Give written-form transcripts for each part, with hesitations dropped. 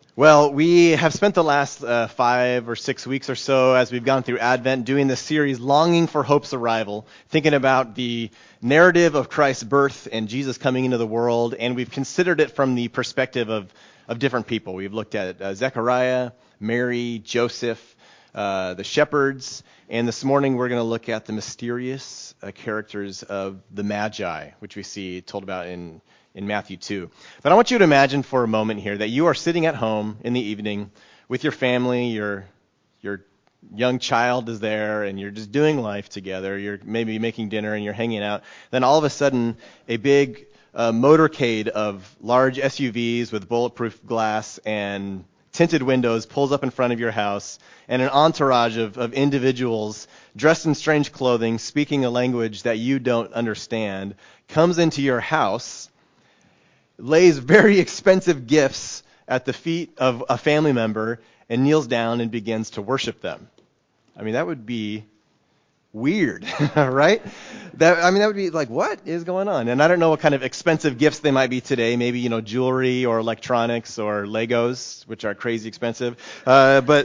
Well, we have spent the last 5 or 6 weeks or so as we've gone through Advent doing this series, Longing for Hope's Arrival, thinking about the narrative of Christ's birth and Jesus coming into the world, and we've considered it from the perspective of different people. We've looked at Zechariah, Mary, Joseph, the shepherds, and this morning we're going to look at the mysterious characters of the Magi, which we see told about in Matthew 2. But I want you to imagine for a moment here that you are sitting at home in the evening with your family, your young child is there, and you're just doing life together. You're maybe making dinner and you're hanging out. Then all of a sudden, a big motorcade of large SUVs with bulletproof glass and tinted windows pulls up in front of your house, and an entourage of individuals dressed in strange clothing, speaking a language that you don't understand, comes into your house, lays very expensive gifts at the feet of a family member, and kneels down and begins to worship them. I mean, that would be weird, right? That would be like, what is going on? And I don't know what kind of expensive gifts they might be today. Maybe, jewelry or electronics or Legos, which are crazy expensive. But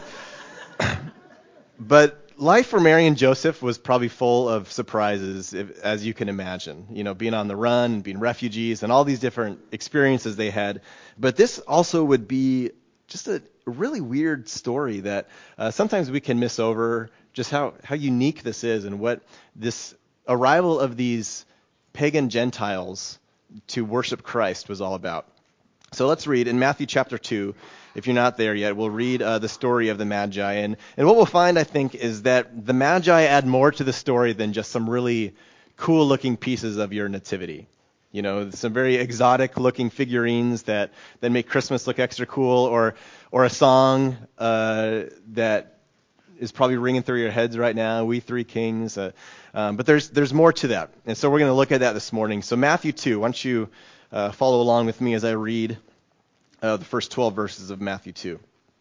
life for Mary and Joseph was probably full of surprises, as you can imagine. Being on the run, being refugees, and all these different experiences they had. But this also would be just a really weird story that sometimes we can miss over just how unique this is and what this arrival of these pagan Gentiles to worship Christ was all about. So let's read in Matthew chapter 2. If you're not there yet, we'll read the story of the Magi. And what we'll find, I think, is that the Magi add more to the story than just some really cool-looking pieces of your nativity. Some very exotic-looking figurines that make Christmas look extra cool, or a song that is probably ringing through your heads right now, We Three Kings. But there's more to that. And so we're going to look at that this morning. So Matthew 2, why don't you follow along with me as I read the first 12 verses of Matthew 2.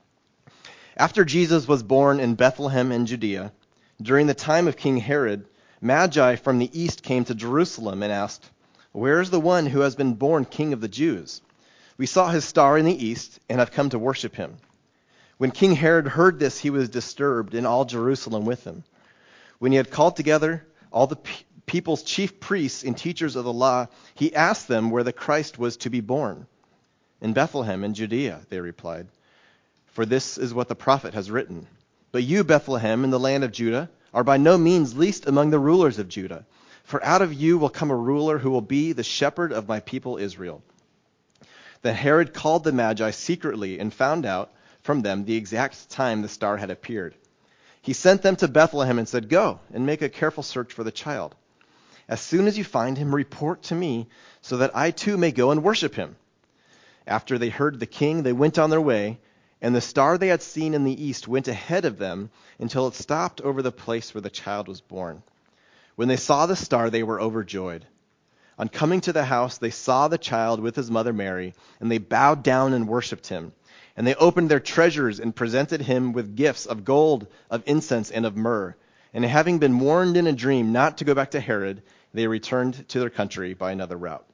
After Jesus was born in Bethlehem in Judea, during the time of King Herod, Magi from the east came to Jerusalem and asked, "Where is the one who has been born King of the Jews? We saw his star in the east and have come to worship him." When King Herod heard this, he was disturbed, and all Jerusalem with him. When he had called together all the people's chief priests and teachers of the law, he asked them where the Christ was to be born. "In Bethlehem in Judea," they replied, "for this is what the prophet has written. But you, Bethlehem, in the land of Judah, are by no means least among the rulers of Judah. For out of you will come a ruler who will be the shepherd of my people Israel." Then Herod called the Magi secretly and found out from them the exact time the star had appeared. He sent them to Bethlehem and said, "Go and make a careful search for the child. As soon as you find him, report to me so that I too may go and worship him." After they heard the king, they went on their way, and the star they had seen in the east went ahead of them until it stopped over the place where the child was born. When they saw the star, they were overjoyed. On coming to the house, they saw the child with his mother Mary, and they bowed down and worshipped him. And they opened their treasures and presented him with gifts of gold, of incense, and of myrrh. And having been warned in a dream not to go back to Herod, they returned to their country by another route.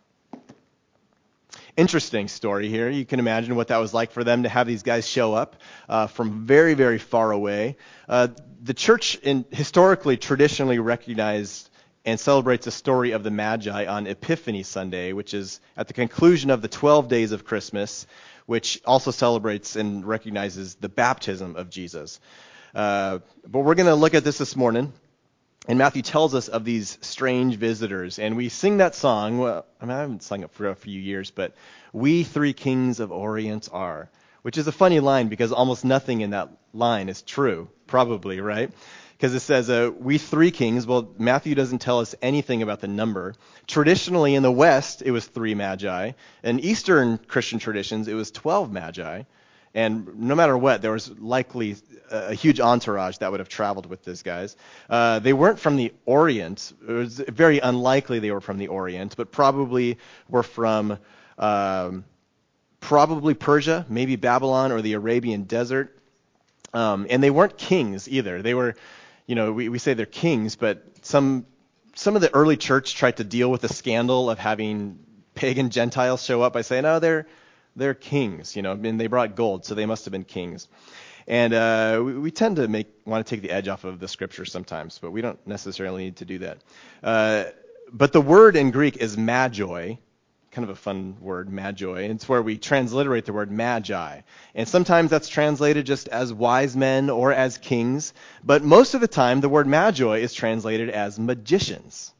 Interesting story here. You can imagine what that was like for them to have these guys show up from very, very far away. The church historically, traditionally recognized and celebrates the story of the Magi on Epiphany Sunday, which is at the conclusion of the 12 days of Christmas, which also celebrates and recognizes the baptism of Jesus. But we're going to look at this morning. And Matthew tells us of these strange visitors. And we sing that song. Well, I haven't sung it for a few years, but "We Three Kings of Orient are," which is a funny line because almost nothing in that line is true, probably, right? Because it says, "We three kings." Well, Matthew doesn't tell us anything about the number. Traditionally, in the West, it was 3 Magi. In Eastern Christian traditions, it was 12 Magi. And no matter what, there was likely a huge entourage that would have traveled with these guys. They weren't from the Orient. It was very unlikely they were from the Orient, but probably were from probably Persia, maybe Babylon or the Arabian desert. And they weren't kings either. They were, we say they're kings, but some of the early church tried to deal with the scandal of having pagan Gentiles show up by saying, "Oh, they're They're kings, and they brought gold, so they must have been kings. And we tend to want to take the edge off of the scripture sometimes, but we don't necessarily need to do that. But the word in Greek is magoi, kind of a fun word, magoi. And it's where we transliterate the word magi. And sometimes that's translated just as wise men or as kings. But most of the time, the word magi is translated as magicians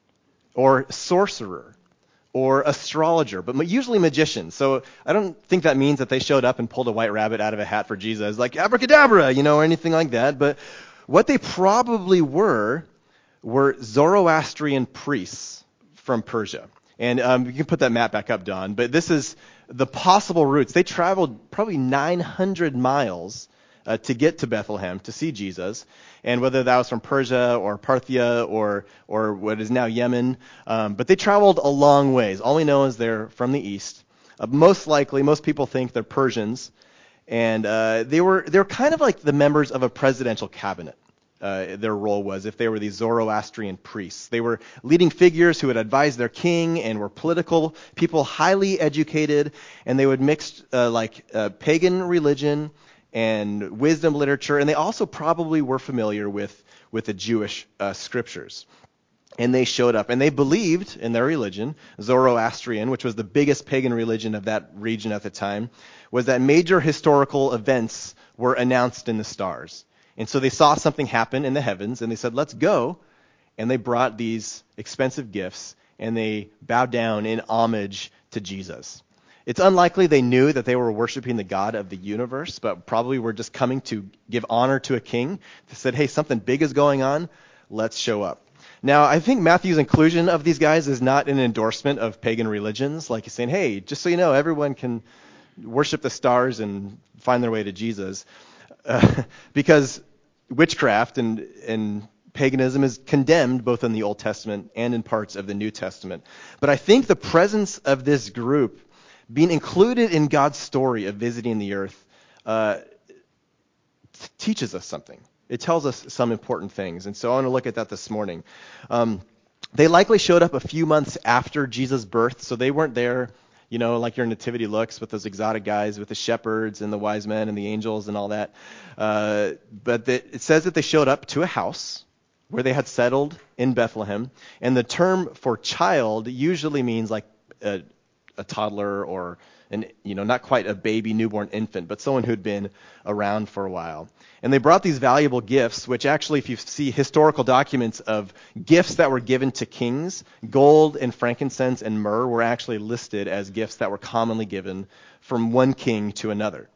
or sorcerer or astrologer, but usually magicians. So I don't think that means that they showed up and pulled a white rabbit out of a hat for Jesus, like abracadabra, or anything like that. But what they probably were Zoroastrian priests from Persia. And you can put that map back up, Don. But this is the possible routes. They traveled probably 900 miles to get to Bethlehem to see Jesus. And whether that was from Persia or Parthia or what is now Yemen. But they traveled a long ways. All we know is they're from the east. Most likely, most people think they're Persians. And they were kind of like the members of a presidential cabinet. Their role was, if they were these Zoroastrian priests. They were leading figures who would advise their king and were political people, highly educated, and they would mix pagan religion and wisdom literature, and they also probably were familiar with the Jewish scriptures. And they showed up, and they believed in their religion, Zoroastrian, which was the biggest pagan religion of that region at the time, was that major historical events were announced in the stars. And so they saw something happen in the heavens, and they said, let's go. And they brought these expensive gifts, and they bowed down in homage to Jesus. It's unlikely they knew that they were worshiping the God of the universe, but probably were just coming to give honor to a king. They said, hey, something big is going on. Let's show up. Now, I think Matthew's inclusion of these guys is not an endorsement of pagan religions. Like he's saying, hey, just so you know, everyone can worship the stars and find their way to Jesus. Because witchcraft and paganism is condemned both in the Old Testament and in parts of the New Testament. But I think the presence of this group being included in God's story of visiting the earth teaches us something. It tells us some important things. And so I want to look at that this morning. They likely showed up a few months after Jesus' birth, so they weren't there like your nativity looks with those exotic guys with the shepherds and the wise men and the angels and all that. But it says that they showed up to a house where they had settled in Bethlehem. And the term for child usually means like a toddler or not quite a baby newborn infant, but someone who'd been around for a while. And they brought these valuable gifts, which actually, if you see historical documents of gifts that were given to kings, gold and frankincense and myrrh were actually listed as gifts that were commonly given from one king to another.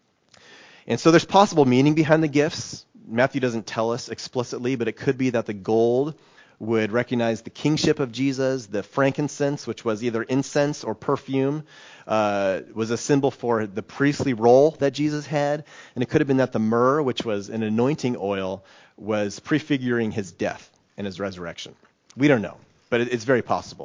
And so there's possible meaning behind the gifts. Matthew doesn't tell us explicitly, but it could be that the gold would recognize the kingship of Jesus. The frankincense, which was either incense or perfume, was a symbol for the priestly role that Jesus had. And it could have been that the myrrh, which was an anointing oil, was prefiguring his death and his resurrection. We don't know, but it's very possible.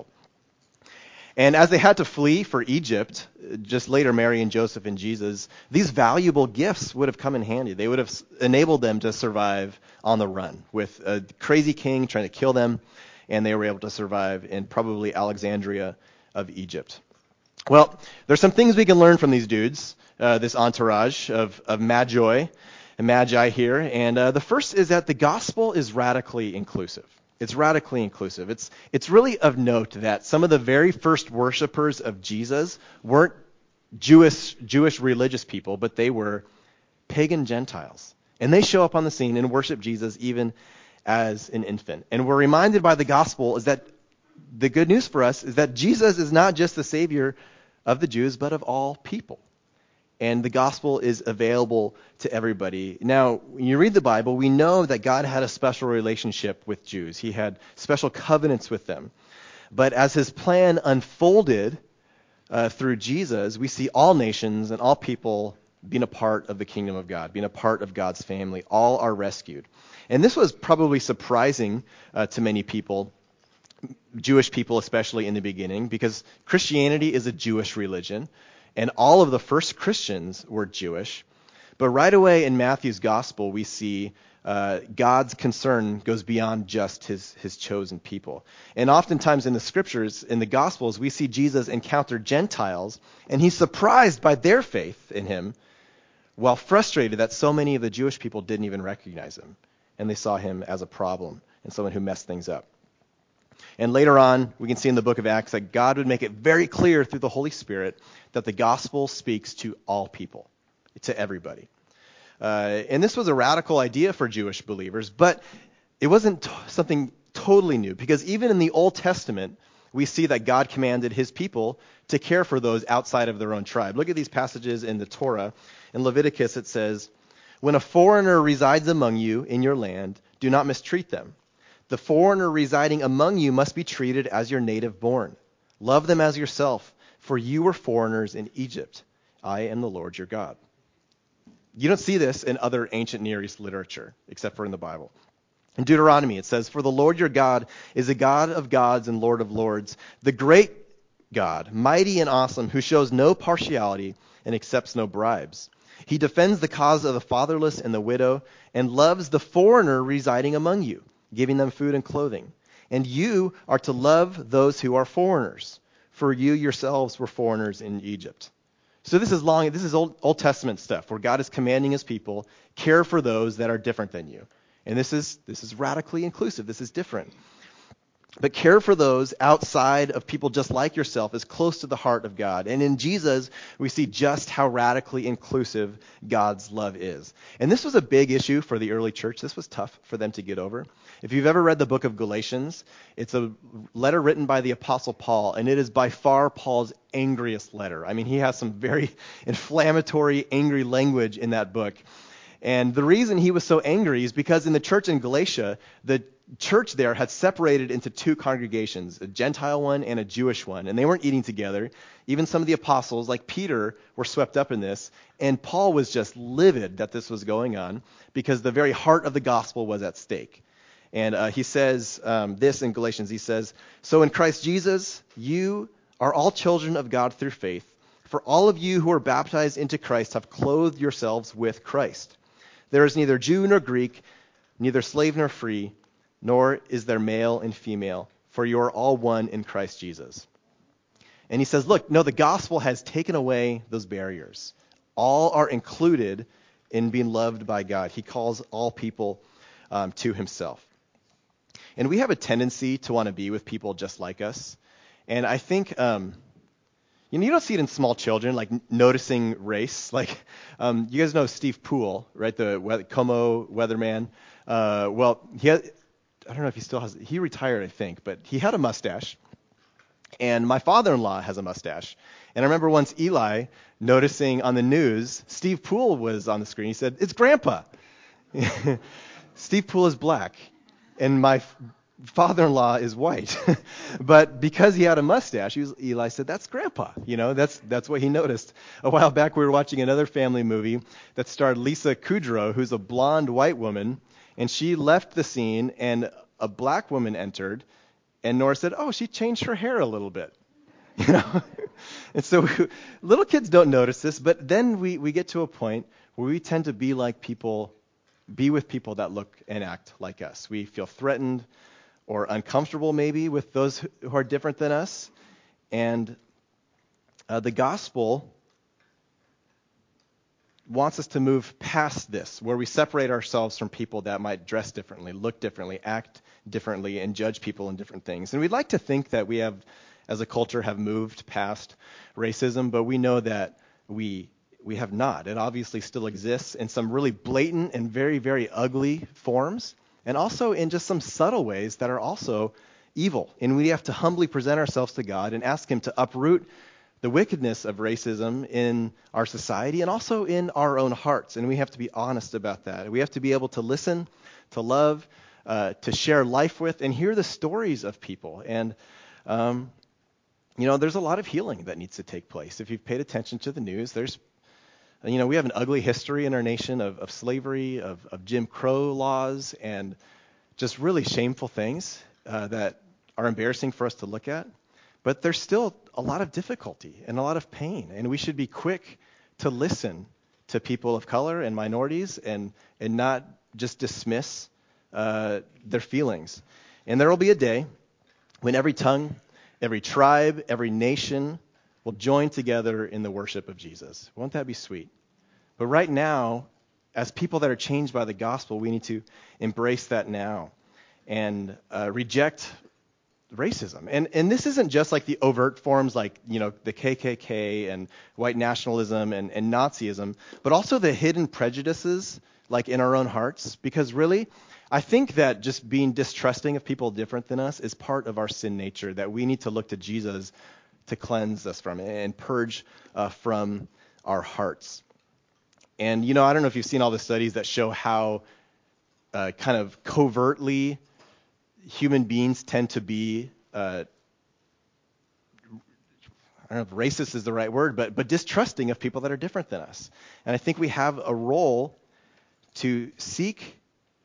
And as they had to flee for Egypt, just later Mary and Joseph and Jesus, these valuable gifts would have come in handy. They would have enabled them to survive on the run with a crazy king trying to kill them, and they were able to survive in probably Alexandria of Egypt. Well, there's some things we can learn from these dudes, this entourage of magi here. And the first is that the gospel is radically inclusive. It's radically inclusive. It's really of note that some of the very first worshipers of Jesus weren't Jewish religious people, but they were pagan Gentiles. And they show up on the scene and worship Jesus even as an infant. And we're reminded by the gospel is that the good news for us is that Jesus is not just the Savior of the Jews, but of all people. And the gospel is available to everybody. Now, when you read the Bible, we know that God had a special relationship with Jews. He had special covenants with them. But as his plan unfolded through Jesus, we see all nations and all people being a part of the kingdom of God, being a part of God's family. All are rescued. And this was probably surprising to many people, Jewish people especially in the beginning, because Christianity is a Jewish religion. And all of the first Christians were Jewish. But right away in Matthew's gospel, we see God's concern goes beyond just his chosen people. And oftentimes in the scriptures, in the Gospels, we see Jesus encounter Gentiles, and he's surprised by their faith in him, while frustrated that so many of the Jewish people didn't even recognize him, and they saw him as a problem and someone who messed things up. And later on, we can see in the book of Acts that God would make it very clear through the Holy Spirit that the gospel speaks to all people, to everybody. And this was a radical idea for Jewish believers, but it wasn't something totally new, because even in the Old Testament, we see that God commanded his people to care for those outside of their own tribe. Look at these passages in the Torah. In Leviticus, it says, "When a foreigner resides among you in your land, do not mistreat them. The foreigner residing among you must be treated as your native born. Love them as yourself, for you were foreigners in Egypt. I am the Lord your God." You don't see this in other ancient Near East literature, except for in the Bible. In Deuteronomy, it says, "For the Lord your God is a God of gods and Lord of lords, the great God, mighty and awesome, who shows no partiality and accepts no bribes. He defends the cause of the fatherless and the widow, and loves the foreigner residing among you, giving them food and clothing. And you are to love those who are foreigners, for you yourselves were foreigners in Egypt." So this is Old Testament stuff, where God is commanding his people, care for those that are different than you. And this is radically inclusive. This is different. But care for those outside of people just like yourself is close to the heart of God. And in Jesus, we see just how radically inclusive God's love is. And this was a big issue for the early church. This was tough for them to get over. If you've ever read the book of Galatians, it's a letter written by the Apostle Paul, and it is by far Paul's angriest letter. I mean, he has some very inflammatory, angry language in that book. And the reason he was so angry is because in the church in Galatia, the church there had separated into two congregations, a Gentile one and a Jewish one, and they weren't eating together. Even some of the apostles, like Peter, were swept up in this, and Paul was just livid that this was going on because the very heart of the gospel was at stake. And he says this in Galatians. He says, "So in Christ Jesus, you are all children of God through faith. For all of you who are baptized into Christ have clothed yourselves with Christ. There is neither Jew nor Greek, neither slave nor free, nor is there male and female, for you are all one in Christ Jesus." And he says, look, no, the gospel has taken away those barriers. All are included in being loved by God. He calls all people to himself. And we have a tendency to want to be with people just like us. And I think, you don't see it in small children, like noticing race. Like, you guys know Steve Poole, right? The Como weatherman. Well, I don't know if he still has, he retired, I think, but he had a mustache. And my father-in-law has a mustache. And I remember once Eli noticing on the news, Steve Poole was on the screen. He said, "It's Grandpa." Steve Poole is black, and my father-in-law is white. But because he had a mustache, Eli said, "That's Grandpa." That's what he noticed. A while back, we were watching another family movie that starred Lisa Kudrow, who's a blonde white woman. And she left the scene, and a black woman entered, and Nora said, "Oh, she changed her hair a little bit." And so little kids don't notice this, but then we get to a point where we tend to be with people that look and act like us. We feel threatened or uncomfortable maybe with those who are different than us. And the gospel wants us to move past this, where we separate ourselves from people that might dress differently, look differently, act differently, and judge people in different things. And we'd like to think that we have, as a culture, have moved past racism, but we know that we have not. It obviously still exists in some really blatant and very, very ugly forms, and also in just some subtle ways that are also evil. And we have to humbly present ourselves to God and ask him to uproot the wickedness of racism in our society and also in our own hearts. And we have to be honest about that. We have to be able to listen, to love, to share life with, and hear the stories of people. And, there's a lot of healing that needs to take place. If you've paid attention to the news, we have an ugly history in our nation of slavery, of Jim Crow laws, and just really shameful things that are embarrassing for us to look at. But there's still a lot of difficulty and a lot of pain, and we should be quick to listen to people of color and minorities and not just dismiss their feelings. And there will be a day when every tongue, every tribe, every nation will join together in the worship of Jesus. Won't that be sweet? But right now, as people that are changed by the gospel, we need to embrace that now and reject racism. And this isn't just like the overt forms like, the KKK and white nationalism and Nazism, but also the hidden prejudices like in our own hearts. Because really, I think that just being distrusting of people different than us is part of our sin nature that we need to look to Jesus to cleanse us from and purge from our hearts. And, I don't know if you've seen all the studies that show how kind of covertly human beings tend to be, I don't know if racist is the right word, but distrusting of people that are different than us. And I think we have a role to seek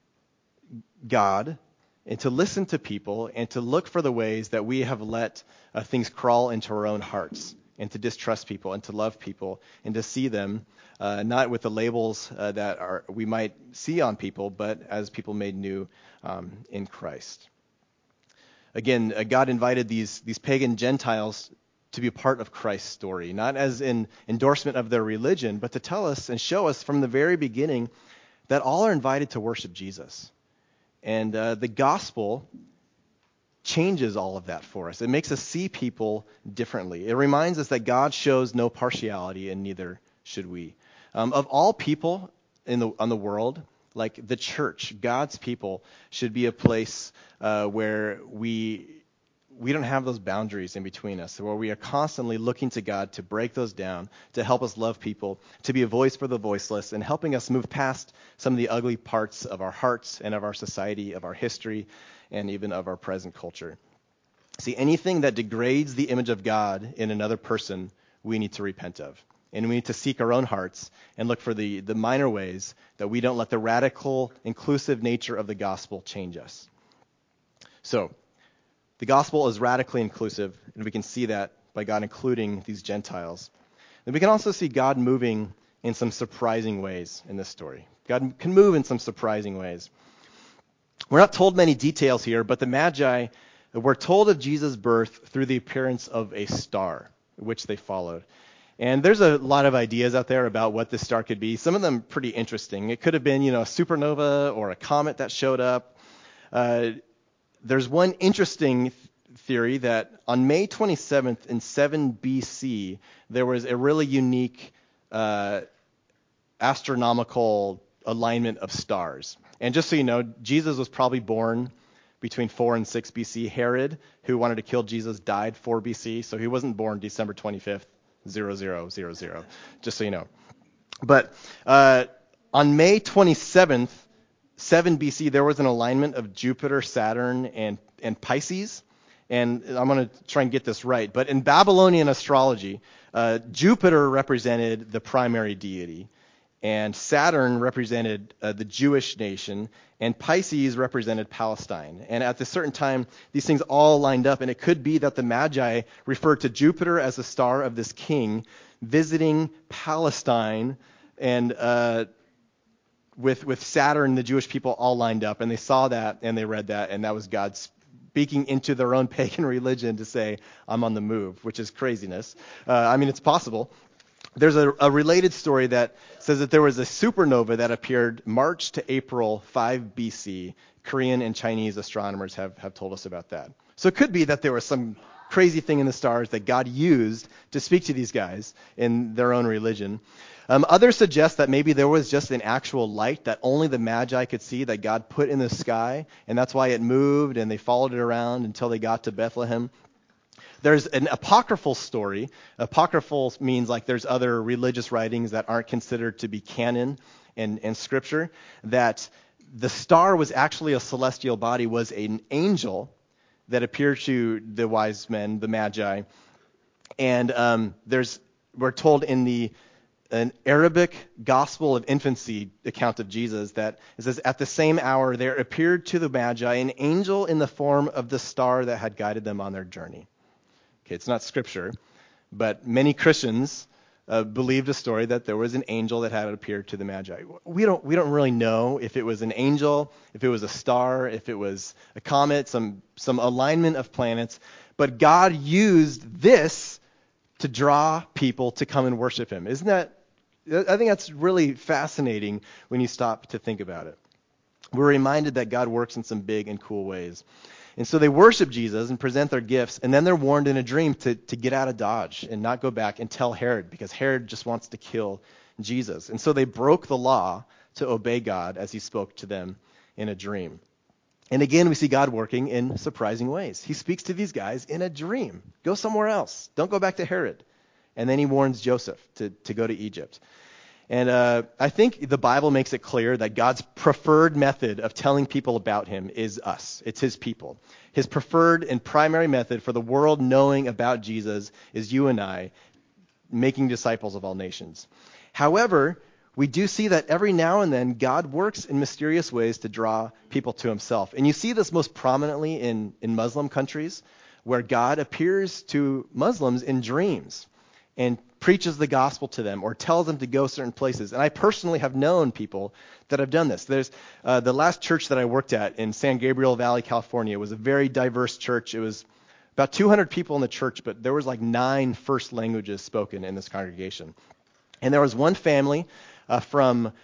God and to listen to people and to look for the ways that we have let things crawl into our own hearts and to distrust people and to love people and to see them not with the labels that we might see on people, but as people made new in Christ. Again, God invited these pagan Gentiles to be a part of Christ's story, not as an endorsement of their religion, but to tell us and show us from the very beginning that all are invited to worship Jesus. And the gospel changes all of that for us. It makes us see people differently. It reminds us that God shows no partiality, and neither should we. Of all people on the world, like the church, God's people should be a place where we don't have those boundaries in between us, where we are constantly looking to God to break those down, to help us love people, to be a voice for the voiceless, and helping us move past some of the ugly parts of our hearts and of our society, of our history, and even of our present culture. See, anything that degrades the image of God in another person, we need to repent of. And we need to seek our own hearts and look for the minor ways that we don't let the radical, inclusive nature of the gospel change us. So, the gospel is radically inclusive, and we can see that by God including these Gentiles. And we can also see God moving in some surprising ways in this story. God can move in some surprising ways. We're not told many details here, but the Magi were told of Jesus' birth through the appearance of a star, which they followed. And there's a lot of ideas out there about what this star could be. Some of them pretty interesting. It could have been, a supernova or a comet that showed up. There's one interesting theory that on May 27th in 7 BC, there was a really unique astronomical alignment of stars. And just so you know, Jesus was probably born between 4 and 6 BC. Herod, who wanted to kill Jesus, died 4 BC, so he wasn't born December 25th, 0000, just so you know. But on May 27th, 7 BC, there was an alignment of Jupiter, Saturn, and Pisces. And I'm going to try and get this right. But in Babylonian astrology, Jupiter represented the primary deity, and Saturn represented the Jewish nation, and Pisces represented Palestine. And at a certain time, these things all lined up, and it could be that the Magi referred to Jupiter as the star of this king visiting Palestine, and with Saturn, the Jewish people all lined up, and they saw that, and they read that, and that was God speaking into their own pagan religion to say, I'm on the move, which is craziness. It's possible. There's a related story that says that there was a supernova that appeared March to April 5 BC. Korean and Chinese astronomers have told us about that. So it could be that there was some crazy thing in the stars that God used to speak to these guys in their own religion. Others suggest that maybe there was just an actual light that only the Magi could see that God put in the sky, and that's why it moved, and they followed it around until they got to Bethlehem. There's an apocryphal story. Apocryphal means like there's other religious writings that aren't considered to be canon in Scripture, that the star was actually a celestial body, was an angel that appeared to the wise men, the Magi. And we're told in an Arabic Gospel of Infancy account of Jesus that it says, at the same hour there appeared to the Magi an angel in the form of the star that had guided them on their journey. Okay, it's not Scripture, but many Christians believed a story that there was an angel that had appeared to the Magi. We don't really know if it was an angel, if it was a star, if it was a comet, some alignment of planets. But God used this to draw people to come and worship him. Isn't that? I think that's really fascinating when you stop to think about it. We're reminded that God works in some big and cool ways. And so they worship Jesus and present their gifts, and then they're warned in a dream to get out of Dodge and not go back and tell Herod, because Herod just wants to kill Jesus. And so they broke the law to obey God as he spoke to them in a dream. And again, we see God working in surprising ways. He speaks to these guys in a dream. Go somewhere else. Don't go back to Herod. And then he warns Joseph to go to Egypt. And I think the Bible makes it clear that God's preferred method of telling people about him is us. It's his people. His preferred and primary method for the world knowing about Jesus is you and I making disciples of all nations. However, we do see that every now and then God works in mysterious ways to draw people to himself. And you see this most prominently in Muslim countries, where God appears to Muslims in dreams and preaches the gospel to them or tells them to go certain places. And I personally have known people that have done this. There's the last church that I worked at in San Gabriel Valley, California, was a very diverse church. It was about 200 people in the church, but there was like 9 first languages spoken in this congregation. And there was one family from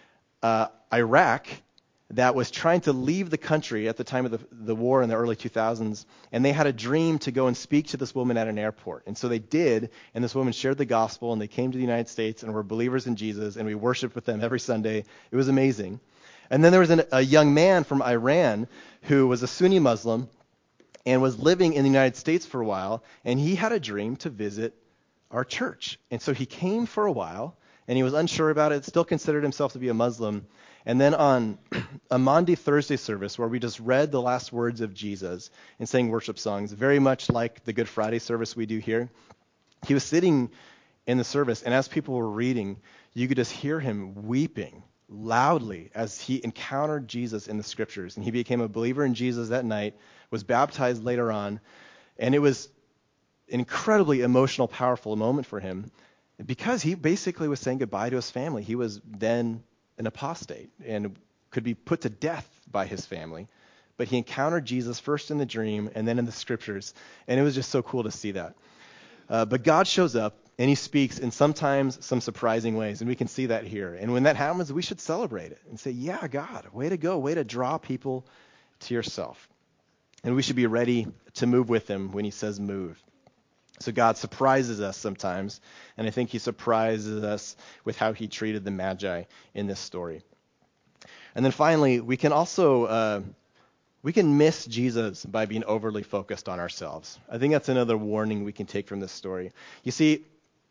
Iraq that was trying to leave the country at the time of the war in the early 2000s, and they had a dream to go and speak to this woman at an airport. And so they did, and this woman shared the gospel, and they came to the United States and were believers in Jesus, and we worshiped with them every Sunday. It was amazing. And then there was a young man from Iran who was a Sunni Muslim and was living in the United States for a while, and he had a dream to visit our church. And so he came for a while, and he was unsure about it, still considered himself to be a Muslim. And then on a Maundy Thursday service where we just read the last words of Jesus and sang worship songs, very much like the Good Friday service we do here, he was sitting in the service, and as people were reading, you could just hear him weeping loudly as he encountered Jesus in the scriptures. And he became a believer in Jesus that night, was baptized later on, and it was an incredibly emotional, powerful moment for him because he basically was saying goodbye to his family. He was then an apostate and could be put to death by his family. But he encountered Jesus first in the dream and then in the scriptures. And it was just so cool to see that. But God shows up and he speaks in sometimes some surprising ways. And we can see that here. And when that happens, we should celebrate it and say, yeah, God, way to go. Way to draw people to yourself. And we should be ready to move with him when he says move. So God surprises us sometimes, and I think he surprises us with how he treated the Magi in this story. And then finally, we can also we can miss Jesus by being overly focused on ourselves. I think that's another warning we can take from this story. You see,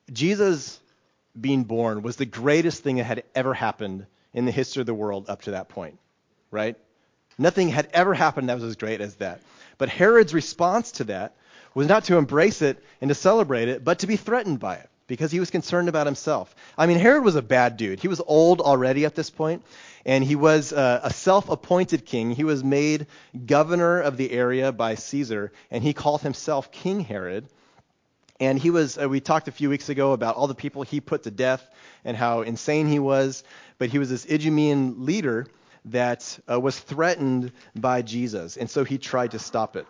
Jesus being born was the greatest thing that had ever happened in the history of the world up to that point, right? Nothing had ever happened that was as great as that. But Herod's response to that was not to embrace it and to celebrate it, but to be threatened by it because he was concerned about himself. I mean, Herod was a bad dude. He was old already at this point, and he was a self-appointed king. He was made governor of the area by Caesar, and he called himself King Herod. And he was, we talked a few weeks ago about all the people he put to death and how insane he was, but he was this Idumean leader that was threatened by Jesus, and so he tried to stop it.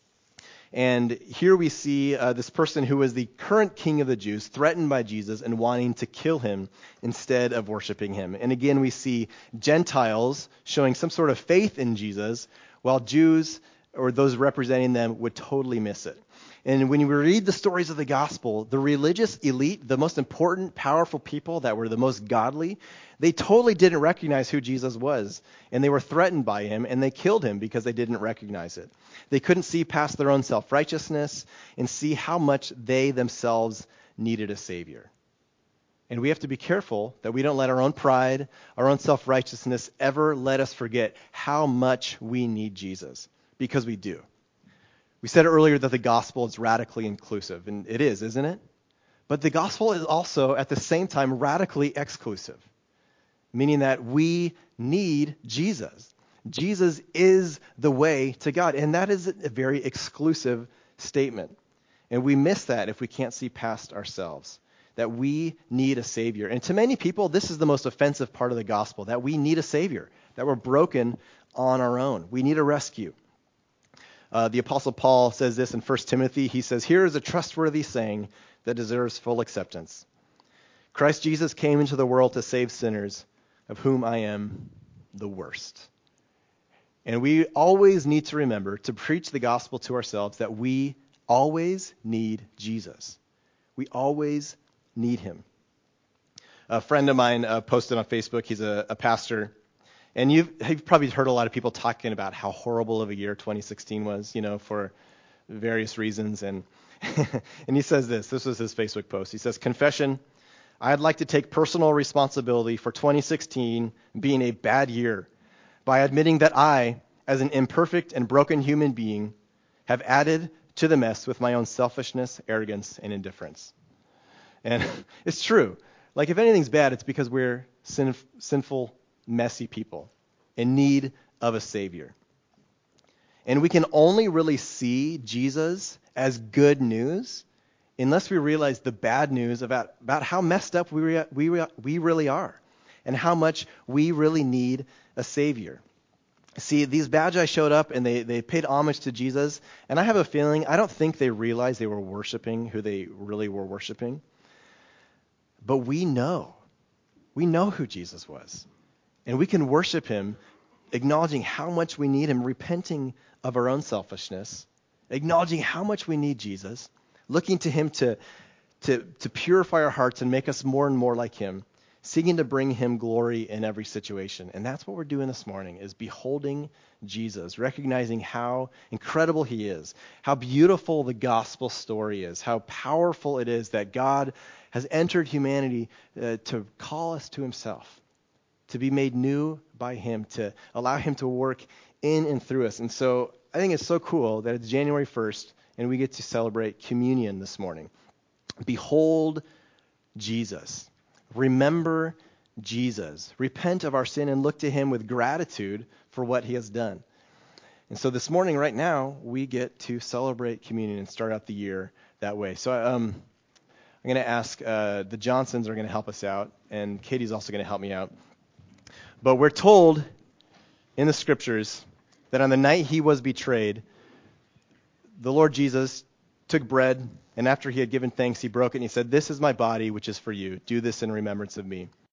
And here we see this person who was the current king of the Jews threatened by Jesus and wanting to kill him instead of worshiping him. And again, we see Gentiles showing some sort of faith in Jesus, while Jews or those representing them would totally miss it. And when you read the stories of the gospel, the religious elite, the most important, powerful people that were the most godly, they totally didn't recognize who Jesus was. And they were threatened by him, and they killed him because they didn't recognize it. They couldn't see past their own self-righteousness and see how much they themselves needed a Savior. And we have to be careful that we don't let our own pride, our own self-righteousness ever let us forget how much we need Jesus, because we do. We said earlier that the gospel is radically inclusive, and it is, isn't it? But the gospel is also, at the same time, radically exclusive, meaning that we need Jesus. Jesus is the way to God, and that is a very exclusive statement. And we miss that if we can't see past ourselves. that we need a Savior. And to many people, this is the most offensive part of the gospel, that we need a Savior, that we're broken on our own. We need a rescue. The Apostle Paul says this in 1 Timothy. He says, "Here is a trustworthy saying that deserves full acceptance. Christ Jesus came into the world to save sinners, of whom I am the worst." And we always need to remember to preach the gospel to ourselves that we always need Jesus. We always need him. A friend of mine posted on Facebook. He's a pastor. And you've probably heard a lot of people talking about how horrible of a year 2016 was, for various reasons. And and he says this. This was his Facebook post. He says, "Confession, I'd like to take personal responsibility for 2016 being a bad year by admitting that I, as an imperfect and broken human being, have added to the mess with my own selfishness, arrogance, and indifference." And it's true. Like, if anything's bad, it's because we're sinful, messy people in need of a Savior. And we can only really see Jesus as good news unless we realize the bad news about how messed up we really are and how much we really need a Savior. See, these Magi showed up and they paid homage to Jesus, and I have a feeling, I don't think they realized they were worshiping who they really were worshiping. But we know who Jesus was. And we can worship him, acknowledging how much we need him, repenting of our own selfishness, acknowledging how much we need Jesus, looking to him to purify our hearts and make us more and more like him, seeking to bring him glory in every situation. And that's what we're doing this morning, is beholding Jesus, recognizing how incredible he is, how beautiful the gospel story is, how powerful it is that God has entered humanity to call us to himself, to be made new by him, to allow him to work in and through us. And so I think it's so cool that it's January 1st and we get to celebrate communion this morning. Behold Jesus. Remember Jesus. Repent of our sin and look to him with gratitude for what he has done. And so this morning, right now, we get to celebrate communion and start out the year that way. So I'm going to ask, the Johnsons are going to help us out, and Katie's also going to help me out. But we're told in the scriptures that on the night he was betrayed, the Lord Jesus took bread, and after he had given thanks, he broke it, and he said, "This is my body, which is for you. Do this in remembrance of me."